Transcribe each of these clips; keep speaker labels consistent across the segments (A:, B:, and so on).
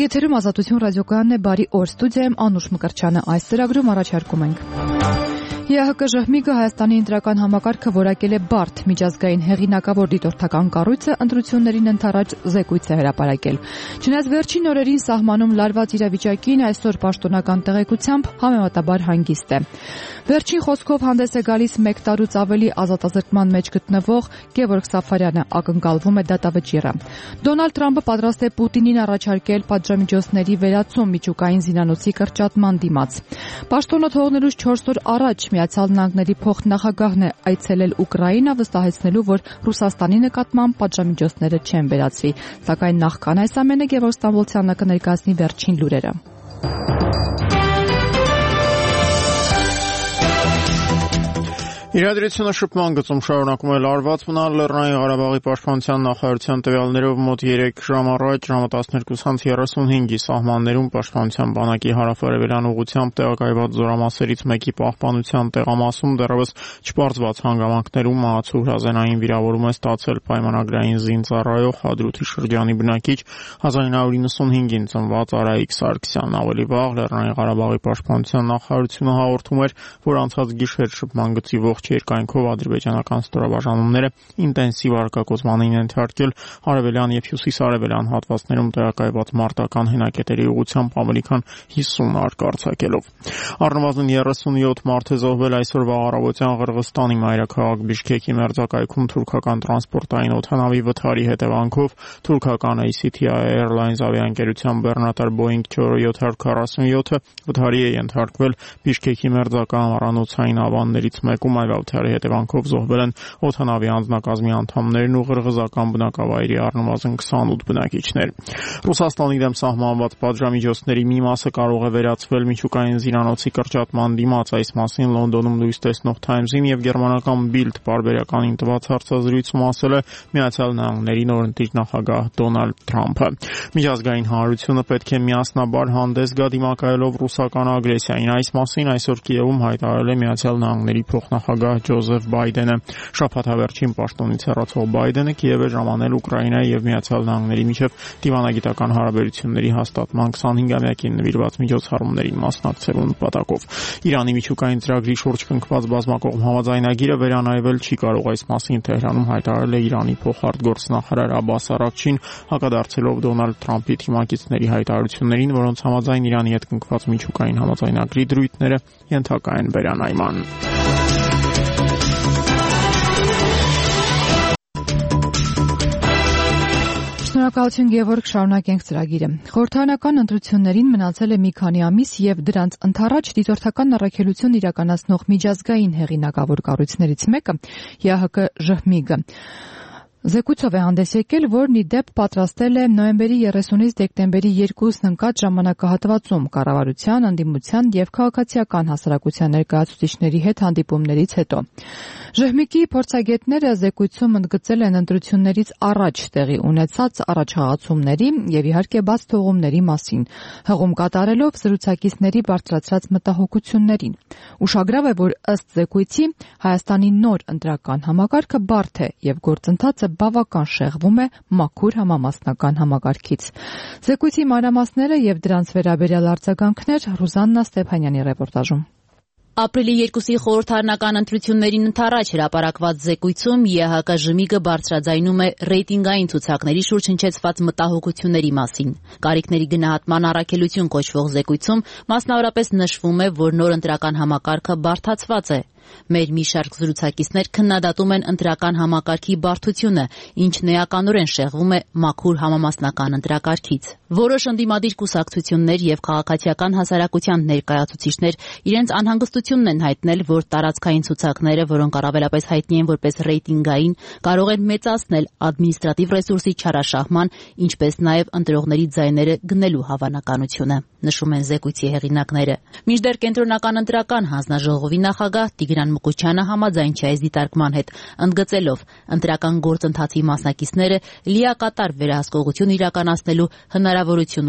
A: Եթերում Ազատություն ռադիոկայանն է, բարի օր, ստուդիայում Անուշ Մկրտչյանը, այս ծրագրում առաջարկում ենք. ԵԱՀԿ Ժհմիգը Հայաստանի ընտրական համակարգը որակել է բարդ, միջազգային հեղինակավոր դիտորդական կառույցը ընտրություններին ընդառաջ զեկույց է հրապարակել։ Չնայած վերջին օրերին սահմանում լարված իրավիճակին, այսօր պաշտոնական տեղեկությամբ համեմատաբար հանգիստ է։ Վերջին խոսքով հանդես է գալիս 1 տարուց ավելի ազատազրկման մեջ գտնվող Գևորգ Սաֆարյանը, ակնկալվում է դատավճիռը։ Դոնալդ Թրամփը պատրաստ է Պուտինին առաջարկել պատժամիջոցների վերացում միջուկային զինանոցի կրճատման դիմաց։ Պաշտոնը թողնելուց 4 օր առաջ Միացյալ Նահանգների փոխնախագահն է այցելել Ուկրաինա, վստահեցնելու, որ Ռուսաստանի նկատմամբ պատժամիջոցները չեն վերացվի։ Սակայն նախքան այս ամենը Գևորգ Ստամբոլցյանը կներկայացնի վերջին լուրերը։
B: Իրադրությունը շփման գծում շարունակում է լարված մնալ Լեռնային Ղարաբաղի պաշտպանության նախարարության տվյալներով մոտ 3 ժամ առաջ ժամը 12:35-ի սահմաններում պաշտպանության բանակի հարավարևելյան ուղղությամբ տեղակայված զորամասերից մեկի պահպանության տեղամասում դեռևս չպարզված հանգամանքներում մահացու հրազենային վիրավորում է ստացել պայմանագրային զինծառայող Հադրութի շրջանի բնակիչ 1995-ին ծնված Արայիկ Սարգսյանն։ Ավելի վաղ Լեռնային Ղարաբաղի պաշտպանության նախարարությունը հաղորդում էր, որ անցած գիշեր շփման գծի ողջ երկայնքով ադրբեջանական ստորաբաժանումները ինտենսիվ արկակոծման են ենթարկել արևելյան եւ հյուսիսարևելյան հատվածներում տեղակայված մարտական հենակետերի ուղղությամբ ավելի քան 50 արկ արձակելով։ Առնվազն 37 մարդ է զոհվել այսօրվա առավոտյան Ղրղստանի մայրաքաղաք Բիշքեկի մերձակայքում թուրքական տրանսպորտային օդանավի վթարի հետևանքով թուրքական ACTI Airlines ավիաընկերության բեռնատար Boeing 747-ը վթարի է ենթարկվել Բիշքեկի մերձակա ամառանոցային ավաններից մեկում վթարի հետևանքով զոհվել են օդանավի անձնակազմի անդամներն ու ղրղզական բնակավայրի առնվազն 28 բնակիչներ։ Ռուսաստանի դեմ սահմանված պատժամիջոցների մի մասը կարող է վերացվել միջուկային զինանոցի կրճատման դիմաց, այս մասին Լոնդոնում լույս տեսնող Times-ին եւ գերմանական Bild պարբերականին տված հարցազրույցում ասել է Միացյալ Նահանգների նորընտիր նախագահ Դոնալդ Թրամփը։ Միջազգային հանրությունը պետք է միասնաբար հանդես գա դիմակայելով ռուսական ագրեսիային։ Այս մասին այսօր Կիևում հայտարարել է Միացյալ Նահանգների փոխնախագահ Ջոզեֆ Բայդենը։ Շաբաթավերջին պաշտոնից հեռացող Բայդենը Կիև է ժամանել Ուկրաինայի եւ Միացյալ Նահանգների միջև դիվանագիտական հարաբերությունների հաստատման 25-ամյակին նվիրված միջոցառումներին մասնակցելու նպատակով։ Իրանի միջուկային ծրագրի շուրջ կնքված բազմակողմ համաձայնագիրը վերանայվել չի կարող, այս մասին Թեհրանում հայտարարել է Իրանի փոխարտգործնախարար Աբբաս Արաքչին, հակադարձելով Դոնալդ Թրամփի թիմակիցների հայտարարություններին, որոնց համաձայն Իրանի հետ կնքված միջուկային համաձայնագրի դրույթները ենթակա են վերանայման։
A: Շնորհակալություն Գևորգ, շարունակենք ծրագիրը։ Խորհրդարանական ընտրություններին մնացել է մի քանի ամիս եւ դրանց ընթառաջ դիտորդական առաքելություն իրականացնող միջազգային հեղինակավոր կառույցներից մեկը ԵԱՀԿ Ժհմիգը զեկույցով է հանդես եկել, որն ի դեպ պատրաստել է նոյեմբերի 30-ից դեկտեմբերի 2-ն ընկած ժամանակահատվածում կառավարության, ընդդիմության եւ քաղաքացիական հասարակության ներկայացուցիչների հետ հանդիպումներից հետո։ Ժհմիգի փորձագետները զեկույցում ընդգծել են ընտրություններից առաջ տեղի ունեցած առաջխաղացումների եւ իհարկե բաց թողումների մասին, հղում կատարելով զրուցակիցների բարձրացրած մտահոգություններին։ Ուշագրավ է, որ ըստ զեկույցի Հայաստանի նոր ընտրական համակարգը բարդ է եւ գործընթացը բավական շեղվում է մաքուր համամասնական համակարգից։ Զեկույցի մանրամասները եւ դրանց վերաբերյալ արձագանքներ Ռուզաննա Ստեփանյանի ռեպորտաժում։
C: Ապրիլի 2-ի խորհրդարանական ընտրություններին ընդառաջ հրապարակված զեկույցում ԵԱՀԿ Ժհմիգը բարձրաձայնում է ռեյտինգային ցուցակների շուրջ հնչեցված մտահոգությունների մասին։ Կարիքների գնահատման առաքելություն կոչվող զեկույցում մասնավորապես նշվում է, որ նոր ընտրական համակարգը բարդացված է։ Մեր մի շարք զրուցակիցներ քննադատում են ընտրական համակարգի բարդությունը, ինչն էականորեն շեղվում է մաքուր համամասնական ընտրակարգից։ Որոշ ընդդիմադիր կուսակցություններ եւ քաղաքացիական հասարակության ներկայացուցիչներ իրենց անհանգստությունն են հայտնել, որ տարածքային ցուցակները, որոնք առավելապես հայտնի են որպես ռեյտինգային, կարող են մեծացնել ադմինիստրատիվ ռեսուրսի չարաշահման, ինչպես նաեւ ընտրողների ձայները գնելու հավանականությունը, նշում են զեկույցի հեղինակները։ Մինչդեռ կենտրոնական ընտրական հանձնաժողովի նախագահ Տիգրան Մկուչյանը համաձայն չէ այս դիտարկման հետ, ընդգծելով ընտրական գործընթացի մասնակիցները լիակատար վերահսկողություն իրականացնելու հնարավորություն ունեն։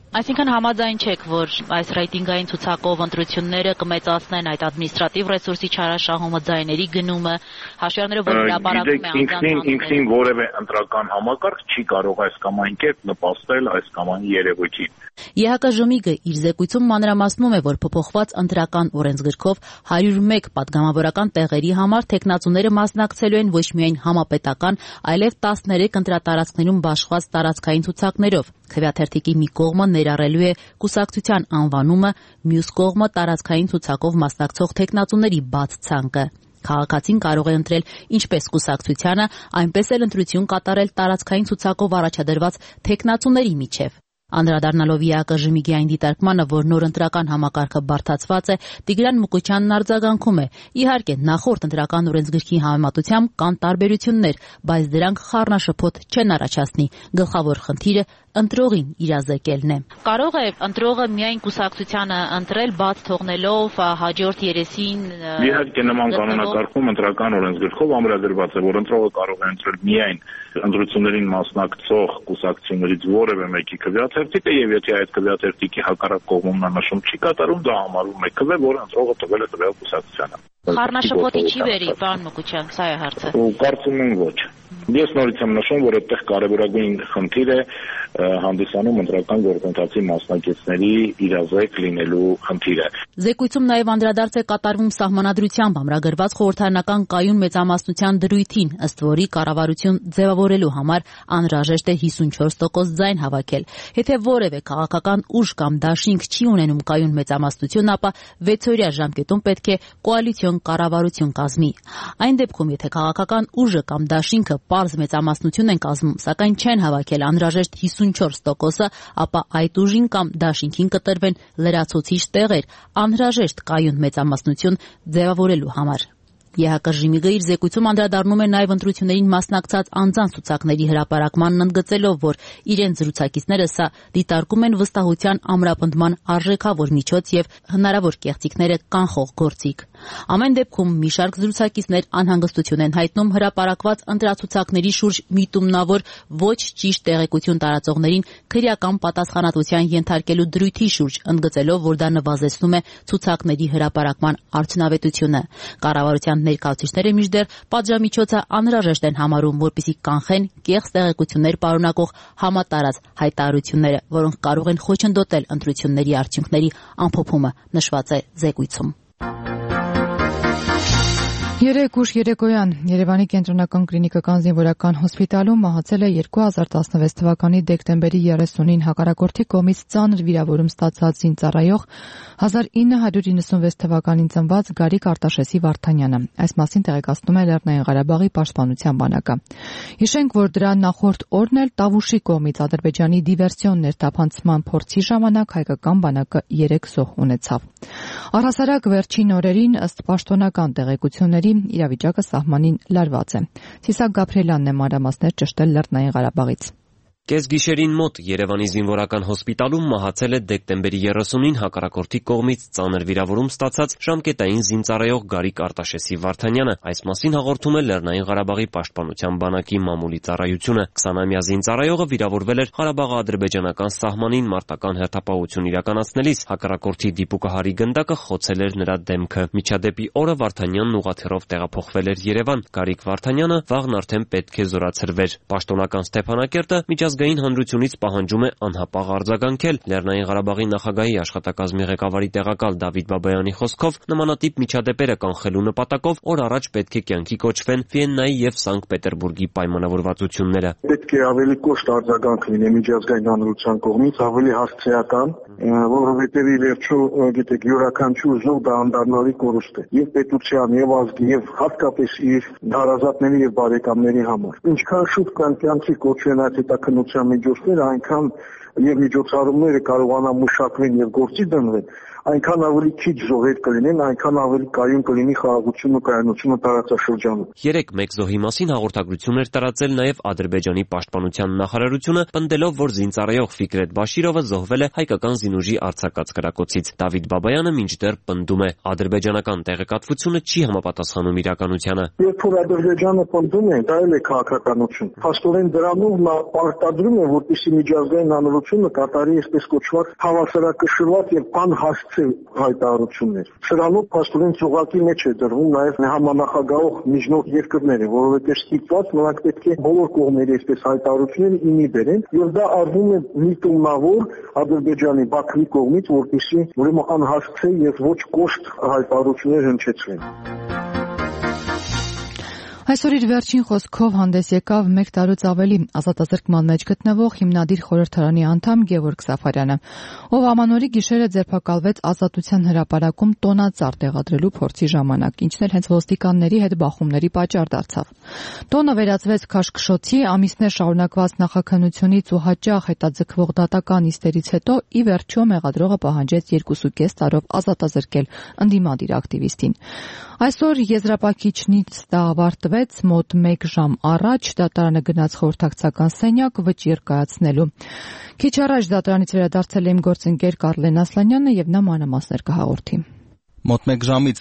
C: Այսինքն համաձայն չեք, որ այս ռեյտինգային ցուցակով ընտրությունները կմեծացնեն այդ ադմինիստրատիվ ռեսուրսի չարաշահումը, ձայների գնումը, հաշվառներով որ հրապարակում է
D: ինքնին որևէ ընտրական համակարգ չի կարող այս կամ այն կերպ նպաստել այս կամ այն երևույթին։
C: ԵՀԿ-ԺՄԻԳ-ը իր զեկույցում մանրամասնում է, որ փոփոխված ընտրական օրենսգրքով 101 պատգամավորական տեղերի համար թեկնածուները մասնակցելու են ոչ միայն համապետական, այլև 13 ընտրատարածքներում բաշխված տարածքային ցուցակներով։ Քվեաթերթիկի մի կողմը ներառելու է կուսակցության անվանումը, մյուս կողմը տարածքային ցուցակով մասնակցող թեկնածուների բաց ցանկը։ Քաղաքացին կարող է ընտրել ինչպես կուսակցությանը, այնպես էլ ընտրություն կատարել տարածքային ցուցակով առաջադրված թեկնածուների միջև։ Անդրադառնալով ԵՀԿ-ԺՄԻԳ-ի այն դիտարկմանը, որ նոր ընտրական համակարգը բարդացված է, Տիգրան Մուկուչյանն արձագանքում է. իհարկե, նախորդ ընտրական օրենսգրքի համեմատությամբ կան տարբերություններ, բայց դրանք խառնաշփոթ չեն առաջացնի։ Գլխավոր խնդիրը ընտրողին իրազեկելն է։ Կարող է ընտրողը միայն կուսակցությանը ընտրել, բաց թողնելով հաջորդ երեսին։
D: Իհարկե, նման կանոնակարգում ընտրական օրենսգրքով ամրագրված է, որ ընտրողը կարող է ընտրել միայն ընտրություններին մասնակցող կուսակցություններից որևէ մեկի քվեաթերթիկը, եւ եթե այդ քվեաթերթիկի հակառակ կողմում նա նշում չի կատարում, դա համարվում է քվե, որը ընտրողը տվել է տվյալ կուսակցությանը։
C: Խառնաշփոթի չի վերի, պարոն Մուկուչյան, սա է հարցը։
D: Կարծում եմ ոչ։ Ես նորից եմ նշում, որ այդտեղ կարևորագույն խնդիր է հանդիսանում ընտրական գործընթացի մասնակիցների իրազեկ լինելու խնդիրը։
C: Զեկույցում նաև անդրադարձ է կատարվում սահմանադրությամբ ամրագրված խորհրդարանական կայուն մեծամասնության դրույթին, ըստ որի կառավարություն ձևավորելու համար անհրաժեշտ է 54% ձայն հավաքել։ Եթե որևէ քաղաքական ուժ կամ դաշինք չի ունենում կայուն մեծամասնություն, ապա 6-օրյա ժամկետում պետք է կոալիցիոն կառավարություն կազմի։ Այն դեպքում, եթե քաղաքական ուժը կամ դաշինքը պարզ մեծամասնություն են կազմում, սակայն չեն հավաքել անհրաժեշտ 54%-ը, ապա այդ ուժին կամ դաշինքին կտրվեն լրացուցիչ տեղեր, անհրաժեշտ կայուն մեծամասնություն ձևավորելու համար։ ԵՀԿ-ԺՄԻԳ-ը իր զեկույցում անդրադառնում է նաև ընտրություններին մասնակցած անձանց ցուցակների հրապարակմանն, ընդգծելով, որ իրենց զրուցակիցները սա դիտարկում են վստահության ամրապնդման արժեքավոր միջոց եւ հնարավոր կեղծիքները կանխող գործիք։ Ամեն դեպքում մի շարք զրուցակիցներ անհանգստություն են հայտնում հրապարակված ընտրացուցակների շուրջ միտումնավոր ոչ ճիշտ տեղեկություն տարածողներին քրեական պատասխանատվության ենթարկելու դրույթի շուրջ, ընդգծելով, որ դա նվազեցնում է ցուցակների հրապարակման արդյունավետությունը։ Կառավարության ներկայացուցիչները մինչդեռ պատժամիջոցը անհրաժեշտ են համարում, որպեսզի կանխեն կեղծ տեղեկություններ պարունակող համատարած հայտարարությունները, որոնք կարող են խոչընդոտել ընտրությունների արդյունքների ամփոփումը, նշված է զեկույցում։
A: Երեկ ուշ երեկոյան Երևանի կենտրոնական կլինիկական զինվորական հոսպիտալում մահացել է 2016 թվականի դեկտեմբերի 30-ին հակառակորդի կողմից ծանր վիրավորում ստացած զինծառայող 1996 թվականին ծնված Գարիկ Արտաշեսի Վարդանյանը։ Այս մասին տեղեկացնում է Լեռնային Ղարաբաղի պաշտպանության բանակը։ Հիշենք, որ դրա նախորդ օրն էլ Տավուշի կողմից Ադրբեջանի դիվերսիոն ներթափանցման փորձի ժամանակ հայկական բանակը 3 զոհ ունեցավ։ Առհասարակ վերջին օրերին ըստ պաշտոնական տեղեկությունների իրավիճակը սահմանին լարված է։ Սիսակ Գաբրելյանն է մանրամասներ ճշտել Լեռնային Ղարաբաղից։
E: Կեսգիշերին մոտ Երևանի զինվորական հոսպիտալում մահացել է դեկտեմբերի 30-ին հակառակորդի կողմից ծանր վիրավորում ստացած ժամկետային զինծառայող Գարիկ Արտաշեսի Վարդանյանը։ Այս մասին հաղորդում է Լեռնային Ղարաբաղի պաշտպանության բանակի մամուլի ծառայությունը։ 20-ամյա զինծառայողը վիրավորվել էր Ղարաբաղ-ադրբեջանական սահմանին մարտական հերթապահություն իրականացնելիս։ Հակառակորդի դիպուկահարի գնդակը խոցել էր նրա դեմքը։ Միջադեպի օրը Վարդանյանն ուղղաթիռով տեղափոխվել էր Երևան։ Գարիկ Վարդանյանը վաղն արդեն պետք է զորացրվեր։ Պաշտոնական Ստեփանակերտը միջազգային հանրությունից պահանջում է անհապաղ արձագանքել։ Լեռնային Ղարաբաղի նախագահի աշխատակազմի ղեկավարի տեղակալ Դավիթ Բաբայանի խոսքով նմանատիպ միջադեպերը կանխելու նպատակով օր առաջ պետք է կյանքի կոչվեն Վիեննայի եւ Սանկտ Պետերբուրգի պայմանավորվածությունները։
F: Պետք է ավելի կոշտ արձագանք լինի միջազգային հանրության կողմից, ավելի հասցեական, որովհետեւ ի վերջո, գիտեք, յուրաքանչյուր զոհ դա անդառնալի կորուստ է եւ պետության եւ ազգի եւ հատկապես իր հարազատների եւ բարեկամների համար։ Ինչքան շուտ կյանքի կոչվեն այդ հետաքննության միջոցները, այնքան եւ միջոցառումները կարողանան մշակվեն եւ գործի դնվեն, այնքան ավելի քիչ զոհեր կլինեն, այնքան ավելի կայուն կլինի խաղաղությունն ու կայունությունը տարածաշրջանում։
E: 3-1 զոհի մասին հաղորդագրություն էր տարածել նաև Ադրբեջանի պաշտպանության նախարարությունը, պնդելով, որ զինծառայող Ֆիկրետ Բաշիրովը զոհվել է հայկական զինուժի արձակած կրակոցից։ Դավիթ Բաբայանը մինչդեռ պնդում է, ադրբեջանական տեղեկատվությունը չի համապատասխանում իրականությանը։
F: Երբ որ Ադրբեջանը պնդում է, դա էլ է քաղաքականություն։ Փաստորեն դրանով նա պարտադրում է, որպեսզի միջազգային հանրությունը կատարի այսպես կոչված հավասարակշռված եւ անհասցե հայտարարություններ։ Սրանով փաստորեն ծուղակի մեջ է դրվում նաեւ համանախագահող միջնորդ երկրները, որովհետեւ ստիպված նրանք պետք է բոլոր կողմերի այսպես հայտարարությունները իմի բերեն, եւ դա արվում է միտումնավոր Ադրբեջանի Բաքվի կողմից, որպեսզի ուրեմն անհասցե եւ ոչ կոշտ հայտարարություններ հնչեցվեն։
A: Այսօր իր վերջին խոսքով հանդես եկավ 1 տարուց ավելի ազատազրկման մեջ գտնվող հիմնադիր խորհրդարանի անդամ Գևորգ Սաֆարյանը, ով ամանորի գիշերը ձերբակալվեց Ազատության հրապարակում տոնածառ տեղադրելու փորձի ժամանակ, ինչն էլ հենց ոստիկանների հետ բախումների պատճառ դարձավ։ Տոնը վերածվեց քաշքշոցի, ամիսներ շարունակված նախաքննությունից ու հաճախ հետաձգվող դատական նիստերից հետո ի վերջո մեղադրողը պահանջեց 2.5 տարով ազատազրկել ընդդիմադիր ակտիվիստին։ Այսօր եզրափակիչնից դա ավարտվեց մոտ 1 ժամ առաջ, դատարանը գնաց խորհրդակցական սենյակ վճիռ կայացնելու։ Քիչ առաջ դատարանից վերադարձել է իմ գործընկեր Կարլեն Ասլանյանը եւ նա մանրամասներ կհաղորդի։
G: Մոտ 1 ժամից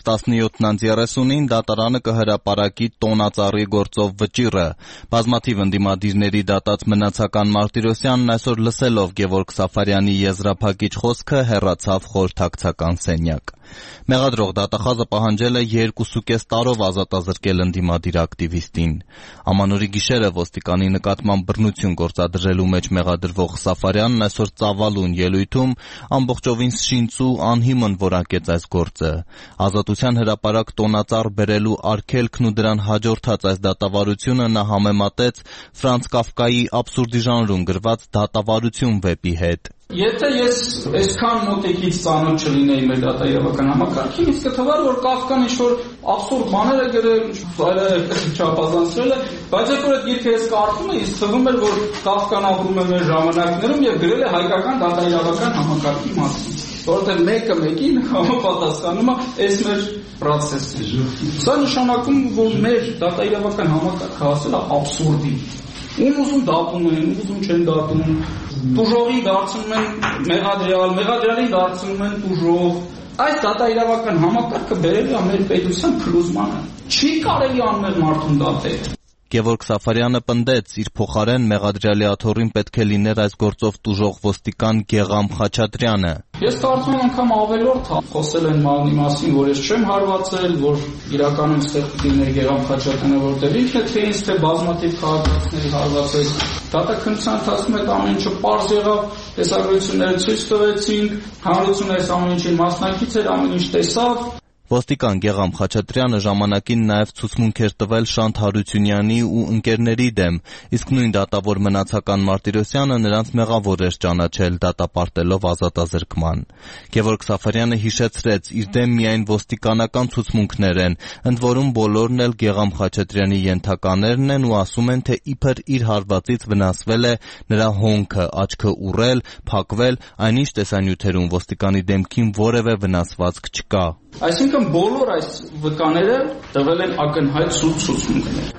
G: 17:30-ին դատարանը կհրապարակի տոնածառի գործով վճիռը։ Բազմաթիվ ընդդիմադիրների դատած Մնացական Մարտիրոսյանն այսօր լսելով Գևորգ Սաֆարյանի եզրափակիչ խոսքը հեռացավ խորհրդակցական սենյակ։ Մեղադրող դատախազը պահանջել է 2.5 տարով ազատազրկել ընդդիմադիր ակտիվիստին։ Ամանորի գիշերը ոստիկանի նկատմամբ բռնություն գործադրելու մեջ մեղադրվող Սաֆարյանն այսօր ծավալուն ելույթում ամբողջովին շինծու անհիմն որակեց այս գործը։ Ազատության հրապարակ տոնածառ բերելու արգելքն ու դրան հաջորդած այս դատավարությունը նա համեմատեց Ֆրանց Կաֆկայի Աբսուրդի ժանրում գրված Դատավարություն վեպի հետ։
H: Եթե ես այսքան մոտիկից ծանոթ չլինեի մեր դատաիրավական համակարգին, ինձ կթվար, որ Կաֆկան ինչ-որ աբսուրդ բաներ է գրել, չափազանցրել է, բայց երբ որ այդ գիրքը ես կարդում եմ, ինձ թվում էր, որ Կաֆկան ապրում է մեր ժամանակներում եւ գրել է հայկական դատաիրավական համակարգի մասին, որովհետեւ մեկը մեկին համապատասխանում է այս մեր process-ը։ Սա նշանակում է, որ մեր դատաիրավական համակարգը հասել է աբսուրդի։ Ում ուզում դատում են, ում ուզում չեն դատում, տուժողին դարձնում են մեղադրյալ, մեղադրյալին դարձնում են տուժող։ Այս դատաիրավական համակարգը բերել է մեր պետության փլուզմանը։ Չի կարելի անմեղ մարդուն դատել։
G: Գևորգ Սաֆարյանը պնդեց, իր փոխարեն մեղադրյալի աթոռին պետք է լիներ այս գործով տուժող ոստիկան Գեգամ Խաչատրյանը։
H: Ես կարծում եմ անգամ ավելորդ խոսել են մալնի մասին, որ ես չեմ հարվածել, որ իրականում ստեղ պիտի լիներ Գեգամ Խաչատրյանը, որտեղ ինքն է թե ինձ թե բազմաթիվ քաղաքացիների հարվածել։ Դատաքննության ընթացքում այդ ամեն ինչը պարզ եղավ, տեսագրությունները ցույց տվեցինք, հանրությունը այս ամեն ինչի մասնակից էր, ամեն ինչ տեսավ։
G: Ոստիկան Գեգամ Խաչատրյանը ժամանակին նաև ցուցմունք էր տվել Շանթ Հարությունյանի ու ընկերների դեմ, իսկ նույն դատավոր Մնացական Մարտիրոսյանը նրանց մեղավոր էր ճանաչել դատապարտելով ազատազրկման։ Գևորգ Սաֆարյանը հիշեցրեց, իր դեմ միայն ոստիկանական ցուցմունքներ են, ընդ որում բոլորն էլ Գեգամ Խաչատրյանի ենթականերն են ու ասում են, թե իբր իր հարվածից վնասվել է նրա հոնքը, աչքը ուռել, փակվել, այնինչ տեսանյութերում ոստիկանի դեմքին որևէ վնասվածք չկա։
H: Այսինքն բոլոր այս վկաները տվել են ակնհայտ սուտ ցուցմունքներ։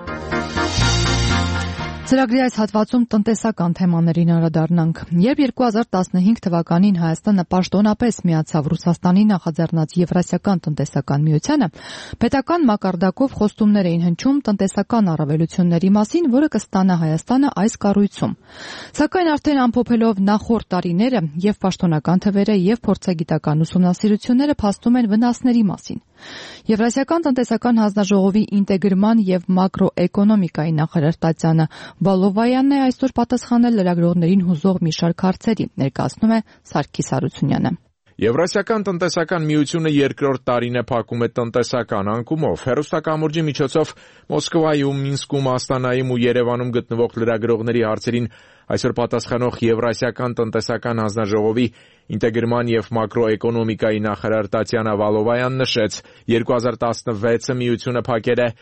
A: Ծրագրի այս հատվածում տնտեսական թեմաներին անդրադառնանք։ Երբ 2015 թվականին Հայաստանը պաշտոնապես միացավ Ռուսաստանի նախաձեռնած Եվրասիական տնտեսական միությանը, պետական մակարդակով խոստումներ էին հնչում տնտեսական առավելությունների մասին, որը կստանա Հայաստանը այս կառույցում։ Սակայն արդեն ամփոփելով նախորդ տարիները եւ պաշտոնական թվերը եւ փորձագիտական ուսումնասիրությունները փաստում են վնասների մասին։ Եվրասիական տնտեսական հանձնաժողովի ինտեգրման եւ մակրոէկոնոմիկայի նախարար Տատյանա Բալովայանն է այսօր պատասխանել լրագրողներին հուզող մի շարք հարցերի, ներկայացնում է Սարգիս Հարությունյանը։
I: Եվրասիական տնտեսական միությունը երկրորդ տարին է փակում է տնտեսական անկումով։ Հեռուստակամուրջի միջոցով Մոսկվայում, Մինսկում, Աստանայում ու Երևանում գտնվող լրագրողների հարցերին Այսօր պատասխանող Եվրասիական տնտեսական հանձնաժողովի ինտեգրման եւ մակրոէկոնոմիկայի նախարար Տատյանա Վալովայան նշեց, 2016-ը միությունը փակել է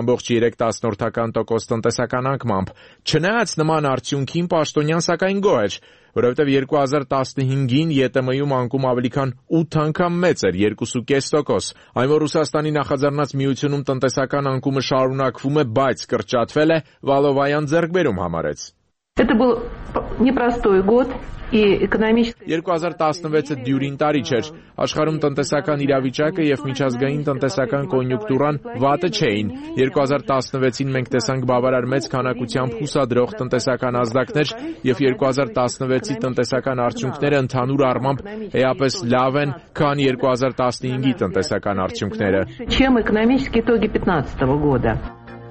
I: 0.3% տնտեսական անկմամբ։ Չնայած նման արդյունքին պաշտոնյան սակայն գոհ էր, որովհետև 2015-ին ԵՏՄ-ում անկում ավելի քան 8 անգամ մեծ էր՝ 2.5%։ Այն, որ Ռուսաստանի նախաձեռնած միությունում տնտեսական անկումը շարունակվում է, բայց կրճատվել է, Վալովայան ձեռքբերում համարեց։
J: Это был непростой год.
I: 2016-ը դյուրին տարի չէր։ Աշխարհում տնտեսական իրավիճակը եւ միջազգային տնտեսական կոնյունկտուրան վատը չէին։ 2016-ին մենք տեսանք բավարար մեծ քանակությամբ հուսադրող տնտեսական ազդակներ եւ 2016-ի տնտեսական արդյունքները ընդհանուր առմամբ էապես լավ են, քան 2015-ի տնտեսական արդյունքները։
J: Чем экономические итоги 2015 года.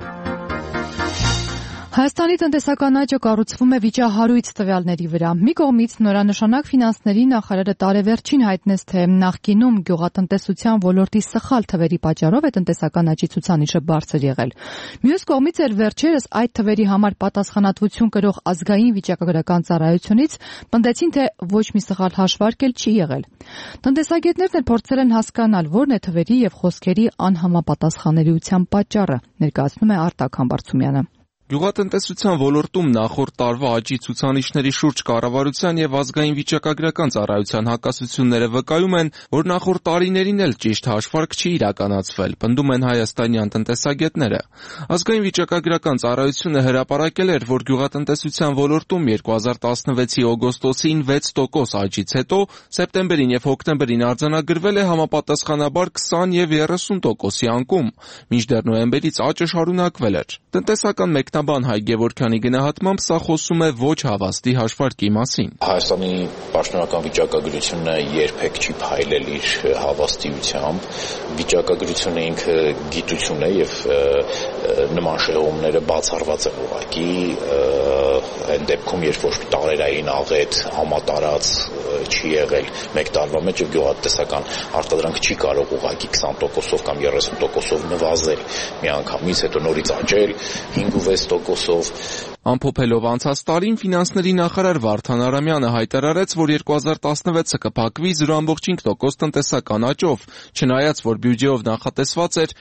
A: Հայաստանի տնտեսական աճը կառուցվում է վիճահարույց տվյալների վրա։ Մի կողմից նորանշանակ ֆինանսների նախարարը տարեվերջին հայտնեց, թե նախկինում գյուղատնտեսության ոլորտի սխալ թվերի պատճառով է տնտեսական աճի ցուցանիշը բարձր եղել։ Մյուս կողմից էր վերջերս այդ թվերի համար պատասխանատվություն կրող ազգային վիճակագրական ծառայությունից պնդեցին, թե ոչ մի սխալ հաշվարկ էլ չի եղել։ Տնտեսագետներն էլ փորձել են հասկանալ, որն է թվերի եւ խոսքերի անհամապատասխանելիության պատճառը, ներկայացնում է Արտակ Համբարձումյանը։
K: Գյուղատնտեսության ոլորտում նախորդ տարվա աճի ցուցանիշների շուրջ կառավարության եւ ազգային վիճակագրական ծառայության հակասությունները վկայում են, որ նախորդ տարիներին էլ ճիշտ հաշվարկ չի իրականացվել, պնդում են հայաստանյան տնտեսագետները։ Ազգային վիճակագրական ծառայությունը հրապարակել էր, որ գյուղատնտեսության ոլորտում 2016-ի օգոստոսին 6% աճից հետո սեպտեմբերին եւ հոկտեմբերին արձանագրվել է համապատասխանաբար 20 եւ 30%-ի անկում, մինչդեռ նոյեմբերից աճը շարունակվել էր։ Տնտեսական մեկնաբան Հայ Գևորգյանի գնահատմամբ սա խոսում է ոչ հավաստի հաշվարկի մասին։
L: Հայաստանի պաշտոնական վիճակագրությունը երբեք չի փայլել իր հավաստիությամբ։ Վիճակագրությունը ինքը գիտություն է եւ նման շեղումները բացառված են ուղղակի այն դեպքում, երբ որ տարերային աղետ համատարած չի եղել մեկ տարվա մեջ եւ գյուղատնտեսական արտադրանքը չի կարող ուղղակի 20%-ով կամ 30%-ով նվազել միանգամից, հետո նորից աճել 5-6%-ով։
K: Ամփոփելով անցած տարին, ֆինանսների նախարար Վարդան Արամյանը հայտարարեց, որ 2016-ը կփակվի 0.5% տնտեսական աճով, չնայած որ բյուջեով նախատեսված էր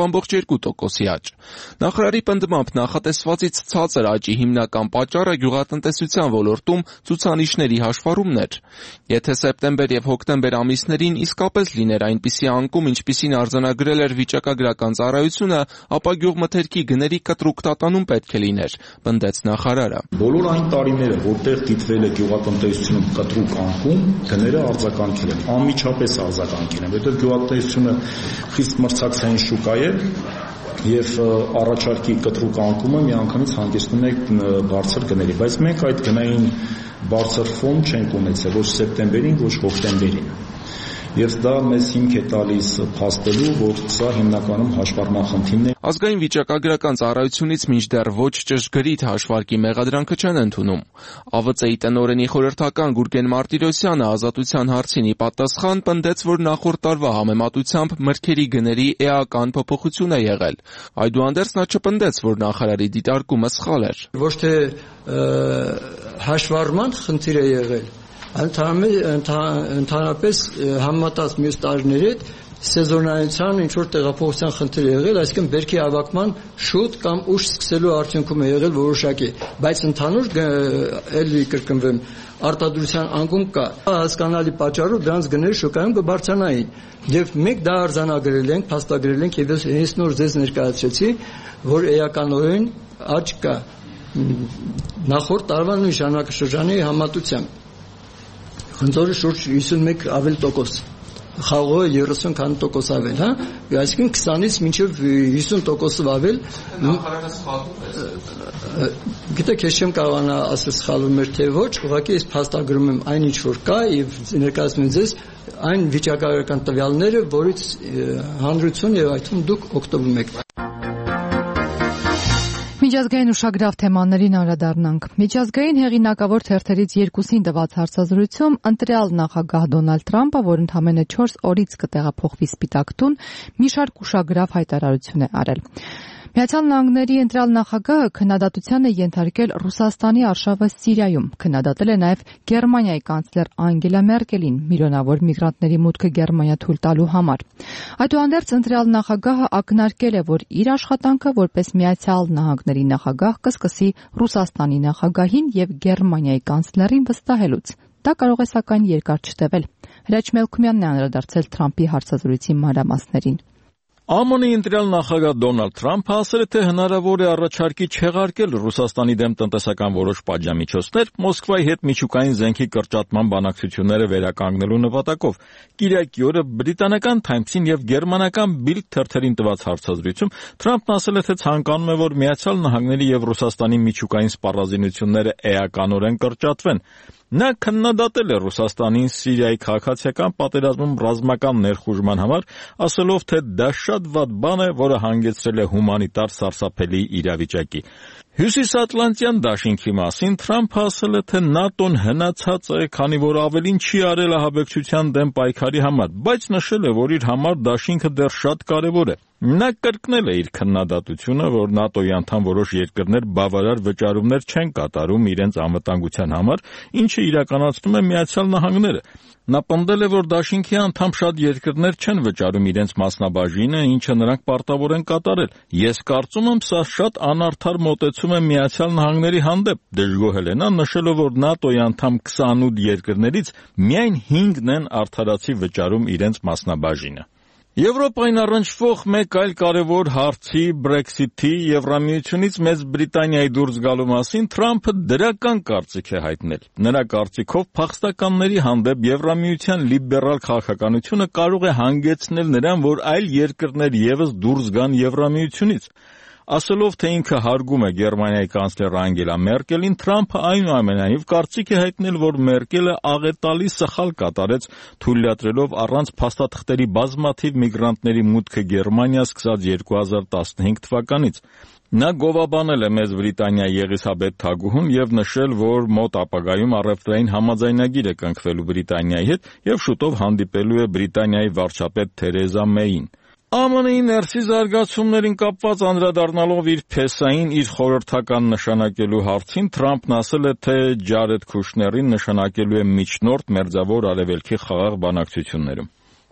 K: 2.2%-ի աճ։ Նախարարի պնդմամբ նախատեսվածից ցածր աճի հիմնական պատճառը գյուղատնտեսության ոլորտում ցուցանիշների հաշվառումն էր։ Եթե սեպտեմբեր եւ հոկտեմբեր ամիսներին իսկապես լիներ այնպիսի անկում, ինչպիսին արձանագրել էր վիճակագրական ծառայությունը, ապա գյուղմթերքի գների կտրուկ տատանում պետք է լիներ, պնդեց նախարարը։
M: Բոլոր այն տարիները, որտեղ դիտվել է գյուղատնտեսությունում կտրուկ անկում, գները արձագանքել են, անմիջապես արձագանքել են, որտեղ գյուղատնտեսությունը խիստ մրցակցային շուկա է եւ առաջարկի կտրուկ անկումը միանգամից հանգեցնում է բարձր գների, բայց մենք այդ գնային բարձր ֆոն չենք ունեցել ոչ սեպտեմբերին, ոչ հոկտեմբերին։ Եվ դա մեզ հիմք է տալիս փաստելու, որ սա հիմնականում հաշվառման խնդիրն է։
K: Ազգային վիճակագրական ծառայությունից մինչդեռ ոչ ճշգրիտ հաշվարկի մեղադրանքը չեն ընդունում։ ԱՎԾ-ի տնօրենի խորհրդական Գուրգեն Մարտիրոսյանը ազատության հարցին ի պատասխան պնդեց, որ նախորդ տարվա համեմատությամբ մրգերի գների էական փոփոխություն է եղել։ Այդուհանդերձ նա չպնդեց, որ նախարարի դիտարկումը սխալ էր։
N: Ոչ թե հաշվառման խնդիր է եղել, ընդհանրապես համեմատած մյուս տարիների հետ սեզոնայնության ինչ-որ տեղափոխության խնդիր է եղել, այսինքն բերքի ավակման շուտ կամ ուշ սկսելու արդյունքում է եղել որոշակի, բայց ընդհանուր էլի կրկնվեմ, արտադրության անկում կա։ Հասկանալի պատճառով դրանց գները շուկայում կբարձրանային, եւ մենք դա արձանագրել ենք, փաստագրել ենք եւ ես նոր ձեզ ներկայացրեցի, որ էականորեն աճ կա նախորդ տարվա նույն ժամանակաշրջանի համեմատությամբ։ Խնդրի շուրջ 51 ավել տոկոս, խաղողը 30% ավել, հա, այսինքն 20-ից մինչև 50% ավել։
K: Նախարարը սխալվում է։
N: Գիտեք, ես չեմ կարողանա ասել սխալվում էր թե ոչ, ուղղակի ես փաստագրում եմ այն ինչ որ կա եւ ներկայացնում եմ ձեզ այն վիճակագրական տվյալները, որից հանրություն եւ այդ թվում դուք օգտվում եք։
A: Միջազգային ուշագրավ թեմաներին անդրադառնանք։ Միջազգային հեղինակավոր թերթերից երկուսին տված հարցազրույցում ընտրյալ նախագահ Դոնալդ Թրամփը, որ ընդամենը 4 օրից կտեղափոխվի Սպիտակ տուն, մի շարք ուշագրավ հայտարարություն է արել։ Միացյալ Նահանգների ընտրյալ նախագահը քննադատության է ենթարկել Ռուսաստանի արշավը Սիրիայում, քննադատել է նաև Գերմանիայի կանցլեր Անգելա Մերկելին միլիոնավոր միգրանտների մուտքը Գերմանիա թույլ տալու համար։ Այդուհանդերձ ընտրյալ նախագահը ակնարկել է, որ իր աշխատանքը որպես Միացյալ Նահանգների նախագահ կսկսի Ռուսաստանի նախագահին եւ Գերմանիայի կանցլերին վստահելուց։ Դա կարող է սակայն երկար չտևել։ Հրաչ Մելքումյանն է անդրադարձել Թրամփի հարցազրույցի մանրամասներին։
O: ԱՄՆ-ի ընտրյալ նախագահ Դոնալդ Թրամփը ասել է, թե հնարավոր է առաջարկի չեղարկել Ռուսաստանի դեմ տնտեսական որոշ պատժամիջոցներ Մոսկվայի հետ միջուկային զենքի կրճատման բանակցությունները վերականգնելու նպատակով։ Կիրակի օրը բրիտանական Times-ին եւ գերմանական Bild թերթերին տված հարցազրույցում Թրամփն ասել է, թե ցանկանում է, որ Միացյալ Նահանգների եւ Ռուսաստանի միջուկային սպառազինությունները էականորեն կրճատվեն։ Նա քննադատել է Ռուսաստանին Սիրիայի քաղաքացիական պատերազմում ռազմական ներխուժման համար, ասելով, թե դա շատ վատ բան է, որը հանգեցրել է հումանիտար սարսափելի իրավիճակի։ Հյուսիսատլանտյան դաշինքի մասին Թրամփը ասել է, թե ՆԱՏՕ-ն հնացած է, քանի որ ավելին չի արել ահաբեկչության դեմ պայքարի համար, բայց նշել է, որ իր համար դաշինքը դեռ շատ կարևոր է։ Նա կրկնել է իր քննադատությունը, որ ՆԱՏՕ-ի անդամ որոշ երկրներ բավարար վճարումներ չեն կատարում իրենց անվտանգության համար, ինչը իրականացնում է Միացյալ Նահանգները։ Նա պնդել է, որ դաշինքի անդամ շատ երկրներ չեն վճարում իրենց մասնաբաժինը, ինչը նրանք պարտավոր են կատարել։ Ես կարծում եմ, սա շատ անարդար մոտեցում է Միացյալ Նահանգների հանդեպ, դժգոհել է նա, նշելով, որ ՆԱՏՕ-ի անդամ 28 երկրներից միայն 5-ն են արդարացի վճարում իրենց մասնաբաժինը։ Եվրոպային առնչվող մեկ այլ կարևոր հարցի Brexit-ի Եվրամիությունից Մեծ Բրիտանիայի դուրս գալու մասին Թրամփը դրական կարծիք է հայտնել։ Նրա կարծիքով փախստականների հանդեպ Եվրամիության լիբերալ քաղաքականությունը կարող է հանգեցնել նրան, որ այլ երկրներ ևս դուրս գան Եվրամիությունից։ Ասելով, թե ինքը հարգում է Գերմանիայի կանցլեր Անգելա Մերկելին, Թրամփը այնուամենայնիվ կարծիք է հայտնել, որ Մերկելը աղետալի սխալ կատարեց, թույլատրելով առանց փաստաթղթերի բազմաթիվ միգրանտների մուտքը Գերմանիա սկսած 2015 թվականից։ Նա գովաբանել է Մեծ Բրիտանիայի Եղիսաբեթ թագուհուն եւ նշել, որ մոտ ապագայում առևտրային համաձայնագիր է կնքվելու Բրիտանիայի հետ եւ շուտով հանդիպելու է Բրիտանիայի վարչապետ Թերեզա Մեյին։ ԱՄՆ-ի ներսի զարգացումներին կապված անդրադառնալով իր փեսային իր խորհրդական նշանակելու հարցին Թրամփն ասել է, թե Ջարեդ Քուշներին նշանակելու է միջնորդ Մերձավոր Արևելքի խաղաղ բանակցություններում։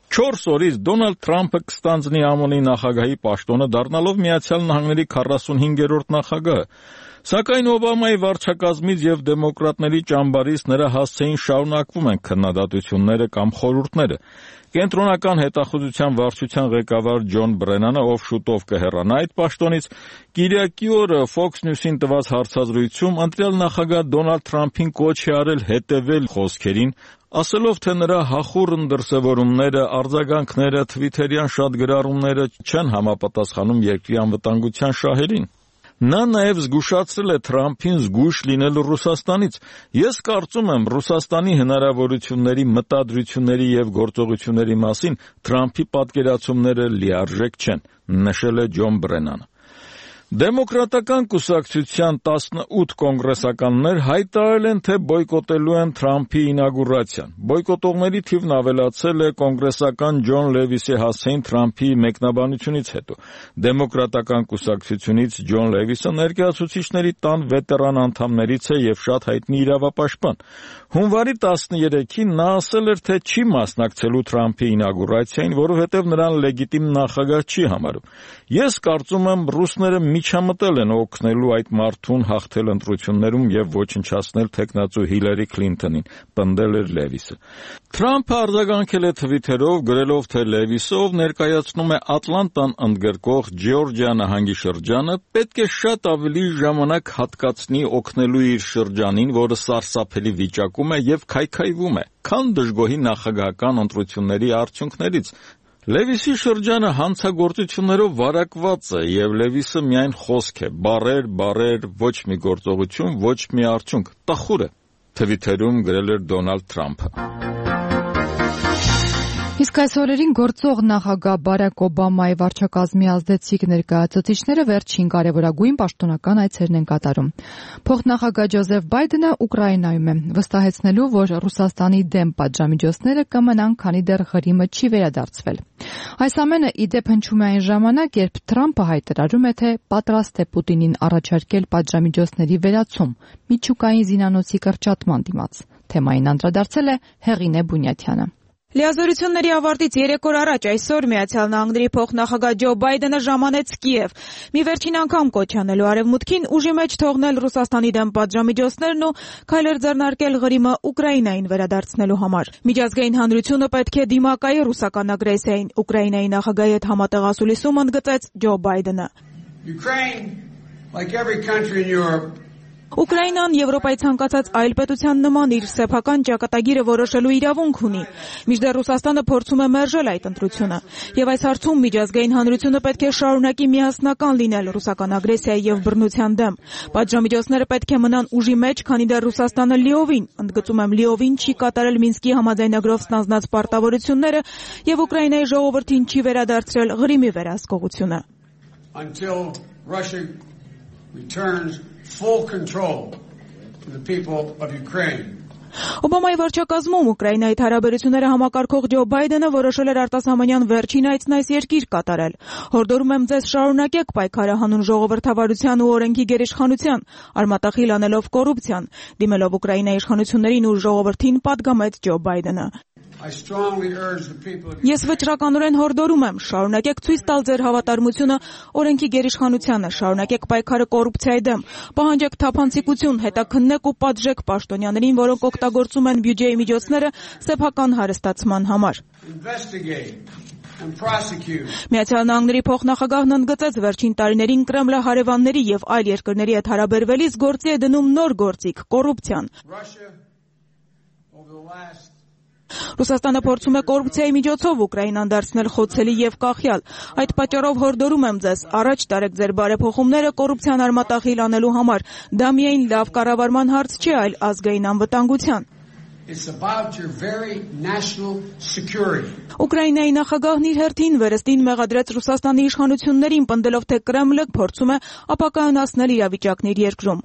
O: 4 օրից Դոնալդ Թրամփը կստանձնի ԱՄՆ-ի նախագահի պաշտոնը, դառնալով Միացյալ Նահանգների 45-րդ նախագահը։ Սակայն Օբամայի վարչակազմից եւ դեմոկրատների ճամբարից նրա հասցեին շարունակվում են քննադատությունները կամ խորհուրդները։ Կենտրոնական հետախուզության վարչության ղեկավար Ջոն Բրենանը, ով շուտով կհեռանա այդ պաշտոնից, կիրակի օրը Fox News-ին տված հարցազրույցում ընտրյալ նախագահ Դոնալդ Թրամփին կոչ է արել հետևել խոսքերին, ասելով, թե նրա հախուռն դրսևորումները, արձագանքները, թվիթերյան շատ գրառումները չեն համապատասխանում երկրի անվտանգության շահերին։ Նա նաև զգուշացրել է Թրամփին զգույշ լինելու Ռուսաստանից։ Ես կարծում եմ, Ռուսաստանի հնարավորությունների, մտադրությունների եւ գործողությունների մասին Թրամփի պատկերացումները լիարժեք չեն, նշել է Ջոն Բրենանը։ Դեմոկրատական կուսակցության 18 կոնգրեսականներ հայտարարել են, թե բոյկոտելու են Թրամփի ինագուրացիան։ Բոյկոտողների թիվն ավելացել է կոնգրեսական Ջոն Լևիսի հասցեին Թրամփի մեկնաբանությունից հետո։ Դեմոկրատական կուսակցությունից Ջոն Լևիսը ներկայացուցիչների տան վետերան անդամներից է եւ շատ հայտնի իրավապաշտպան։ Հունվարի 13-ին նա ասել էր, թե չի մասնակցելու Թրամփի ինագուրացիային, որովհետեւ նրան լեգիտիմ նախագահ չի համարում։ Ես կարծում եմ, ռուսները միջամտել են օգնելու այդ մարդուն հաղթել ընտրություններում եւ ոչնչացնել թեկնածու Հիլարի Քլինթոնին, պնդել էր Լևիսը։ Թրամփը արձագանքել է թվիթերով, գրելով, թե Լևիսը, ով ներկայացնում է Ատլանտան ընդգրկող Ջեորջիա նահանգի շրջանը, պետք է շատ ավելի ժամանակ հատկացնի օգնելու իր շրջանին, որը սարսափելի վիճակում է եւ քայքայվում է, քան դժգոհի նախագահական ընտրությունների արդյունքներից։ Լևիսի շրջանը հանցագործություններով վարակված է եւ Լևիսը միայն խոսք է, բառեր, ոչ մի գործողություն, ոչ մի արդյունք, տխուր է, թվիթերում գրել էր Դոնալդ Թրամփը։
A: Իսկ այս օրերին գործող նախագահ Բարակ Օբամայի վարչակազմի ազդեցիկ ներկայացուցիչները վերջին կարևորագույն պաշտոնական այցերն են կատարում։ Փոխնախագահ Ջոզեֆ Բայդենը Ուկրաինայում է, վստահեցնելու, որ Ռուսաստանի դեմ պատժամիջոցները կմնան, քանի դեռ Ղրիմը չի վերադարձվել։ Այս ամենը ի դեպ հնչում է այն ժամանակ, երբ Թրամփը հայտարարում է, թե պատրաստ է Պուտինին առաջարկել պատժամիջոցների վերացում միջուկային զինանոցի կրճատման դիմաց։ Թեմային անդրադարձել է Հեղինե Բունյաթյանը։
P: Լիազորությունների ավարտից 3 օր առաջ այսօր Միացյալ Նահանգների փոխնախագահ Ջո Բայդենը ժամանեց Կիև։ Մի վերջին անգամ կոչ անելու Արևմուտքին ուժի մեջ թողնել Ռուսաստանի դեմ պատժամիջոցներն ու քայլեր ձեռնարկել Ղրիմը Ուկրաինային վերադարձնելու համար։ Միջազգային հանրությունը պետք է դիմակայի ռուսական ագրեսիային։ Ուկրաինայի նախագահի հետ համատեղ ասուլիսում ընդգծեց Ջո Բայդենը։ Ուկրաինան Եվրոպայի ցանկացած այլ պետության նման իր սեփական ճակատագիրը որոշելու իրավունք ունի։ Մինչդեռ Ռուսաստանը փորձում է մերժել այդ ընտրությունը։ Եվ այս հարցում միջազգային հանրությունը պետք է շարունակի միասնական լինել ռուսական ագրեսիայի եւ բռնության դեմ։ Պատժամիջոցները պետք է մնան ուժի մեջ, քանի դեռ Ռուսաստանը լիովին, ընդգծում եմ, լիովին չի կատարել Մինսկի համաձայնագրով ստանձնած պարտավորությունները եւ Ուկրաինայի ժողովրդին չի վերադարձրել Ղրիմի վերահսկողությունը։
Q: Full control to the people of Ukraine.
P: Օբամայի վարչակազմում Ուկրաինայի հարաբերությունները համակարգող Ջո Բայդենը որոշել էր արտասահմանյան վերջին այցն այս երկիր կատարել։ Հորդորում եմ ձեզ շարունակեք պայքարը հանուն ժողովրդավարության ու օրենքի գերիշխանության, արմատախիլ անելով կոռուպցիան, դիմելով Ուկրաինայի իշխանություններին ու ժողովրդին պատգամեց Ջո Բայդենը։ Ես վճռականորեն հորդորում եմ, շարունակեք ցույց տալ ձեր հավատարմությունը օրենքի գերիշխանությանը, շարունակեք պայքարը կոռուպցիայի դեմ, պահանջեք թափանցիկություն, հետաքննեք ու պատժեք պաշտոնյաներին, որոնք օգտագործում են բյուջեի միջոցները սեփական հարստացման համար։ Միացյալ Նահանգների փոխնախագահն ընդգծեց վերջին տարիներին Կրեմլը հարևանների եւ այլ երկրների հետ հարաբերվելիս գործի է դնում նոր գործիք՝ կոռուպցիան։ Ռուսաստանը փորձում է կոռուպցիայի միջոցով Ուկրաինան դարձնել խոցելի եւ կախյալ։ Այդ պատճառով հորդորում եմ ձեզ, առաջ տարեք ձեր բարեփոխումները կոռուպցիան արմատախիլ անելու համար։ Դա միայն լավ կառավարման հարց չէ, այլ ազգային անվտանգության։ Ուկրաինայի նախագահն իր հերթին վերստին մեղադրեց Ռուսաստանի իշխանություններին, պնդելով, թե Կրեմլը փորձում է ապակայունացնել իրավիճակն իր երկրում։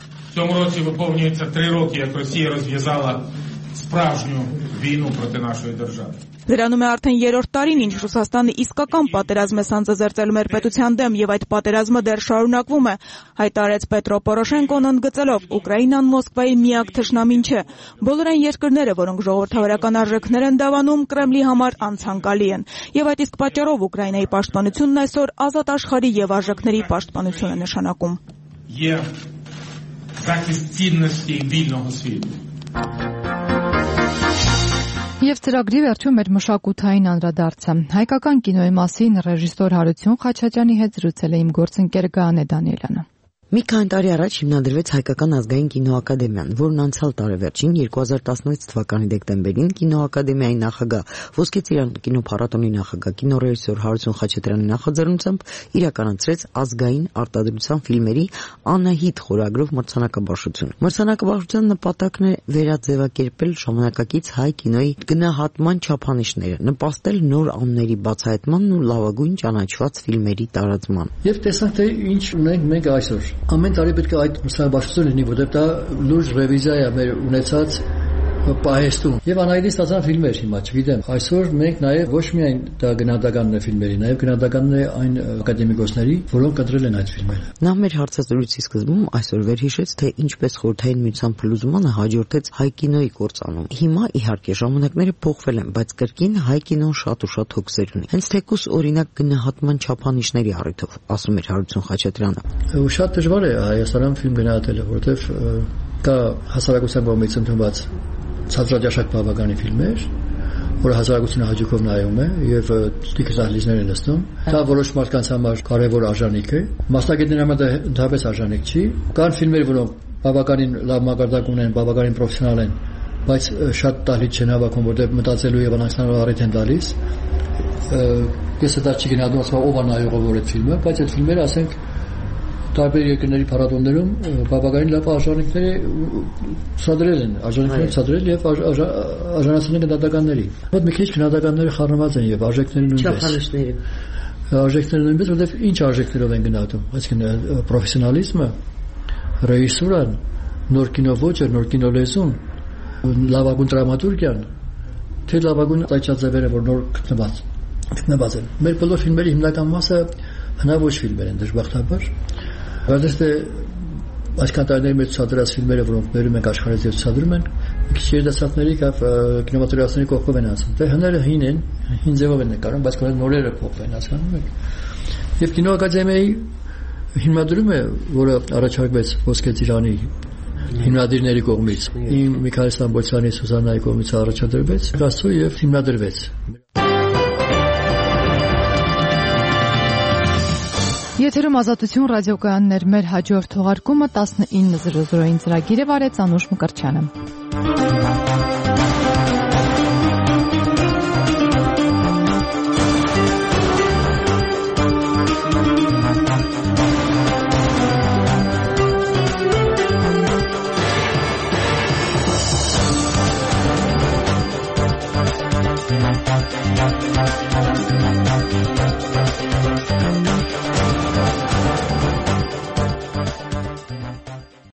P: Դրանում է արդեն 3-րդ տարին, ինչ Ռուսաստանը իսկական պատերազմ է սանձազերծել մեր պետության դեմ եւ այդ պատերազմը դեռ շարունակվում է, հայտարարեց Պետրո Պորոշենկոն ընդգծելով, Ուկրաինան Մոսկվայի միակ թշնամին չէ։ Բոլոր այն երկրները, որոնք ժողովրդավարական արժեքներ են դավանում, Կրեմլի համար անցանկալի են։ Եվ այդ իսկ պատճառով Ուկրաինայի պաշտպանությունն այսօր ազատ աշխարհի եւ արժեքների պաշտպանություն է նշանակում։
A: Եվ ծրագրի վերջում մեր մշակութային անդրադարձը։ Հայկական կինոյի մասին ռեժիսոր Հարություն Խաչատրյանի հետ զրուցել է իմ գործընկեր Գանե Դանիելյանը։
R: Մի քանի տարի առաջ հիմնադրվեց Հայկական ազգային կինոակադեմիան, որն անցյալ տարեվերջին 2016 թվականի դեկտեմբերին կինոակադեմիայի նախագահ, Ոսկե ծիրան կինոփառատոնի նախագահ, կինոռեժիսոր Հարություն Խաչատրյանի նախաձեռնությամբ իրականացրեց ազգային արտադրության ֆիլմերի Անահիտ խորագրով մրցանակաբաշխություն։ Մրցանակաբաշխության նպատակն է վերաձևակերպել ժամանակակից հայ կինոյի գնահատման չափանիշները, նպաստել նոր անունների բացահայտմանն ու լավագույն ճանաչված ֆիլմերի տարածման։
N: Եվ տեսանք, թե ինչ ունենք մենք այսօր։ Ամեն տարի պետք է այդ մրցանակաբաշխությունը լինի, որտեղ դա լուրջ ռևիզիա է մեր ունեցած պահեստում։ Եվ անհայտի ստացան ֆիլմեր հիմա, չգիտեմ։ Այսօր մենք նաև ոչ միայն դա գնահատականն է ֆիլմերի, նաև գնահատականն է այն ակադեմիկոսների, որոնք ընտրել են այդ ֆիլմերը։
R: Նա մեր հարցազրույցի սկզբում այսօր վերհիշեց, թե ինչպես Խորհրդային Միության փլուզմանը հաջորդեց հայ կինոյի կործանում։ Հիմա իհարկե ժամանակները փոխվել են, բայց կրկին հայ կինոն շատ ու շատ հոգսեր ունի։ Հենց թեկուս օրինակ գնահատման չափանիշների առիթով, ասում էր Հարություն Խաչատրյանը։
N: Շատ դժվար է Հայաստանում ֆիլմ գնահատելը, որովհետև կա հասարակության կողմից ընդունված ցածրաճաշակ բավականի ֆիլմեր, որը հասարակությունը հաճույքով նայում է եւ լիքը դահլիճներ են նստում։ Դա որոշ մարդկանց համար կարեւոր արժանիք է, մասնագետների համար դա ընդհանրապես արժանիք չի։ Կան ֆիլմեր, որոնք բավականին լավ մակարդակ ունեն, բավականին պրոֆեսիոնալ են, բայց շատ դահլիճ չեն հավաքում, որտեղ մտածելու եւ անհանգստանալու առիթ են տալիս։ Ես դա չգնահատում, ասում ով է նայողը որ այդ ֆիլմը, բայց այդ ֆիլմերը, ասենք, տարբեր երկրների փառատոներում բավականին լավ արժանինքների ցուցադրել են, արժանինքներ ցուցադրել եւ արժանացնել գնահատականների։ Ոդ մի քիչ գնահատականները խառնված են եւ արժեքները նույնպես։ Արժեքները նույնպես, որովհետեւ ինչ արժեքներով են գնահատում, այսինքն պրոֆեսիոնալիզմը, ռեժիսուրան, նոր կինո ոճը, նոր կինո լեզուն, լավագույն դրամատուրգիան, թե լավագույն այցածավերը, որ նոր գտնված են։ Մեր բոլոր ֆիլմերի հիմնական մասը հնաոճ ֆիլմեր են դժբախտաբար։ Բայց այսքան տարիների մեջ ցուցադրած ֆիլմերը, որոնք բերում ենք աշխարհից եւ ցուցադրում են, մի քիչ երիտասարդների կամ կինեմատոգրաֆիայի կողքով են անցնում։ Դե հները հին են, հին ձևով են նկարում, բայց կողմը նորերը փոխվեն, հասկանում եք։ Եվ կինո ակադեմիայի հիմնադրումը, որը առաջարկվեց Ոսկե ծիրանի հիմնադիրների կողմից, Միքայել Ստամբոլցյանի, Սուզաննայի կողմից առաջադրվեց, Գաստո եւ հիմնադրվեց։
A: Եթերում Ազատություն ռադիոկայաններ, մեր հաջորդ թողարկումը 19:00-ին ծրագիր է վարեց Անուշ Մկրտչյանը։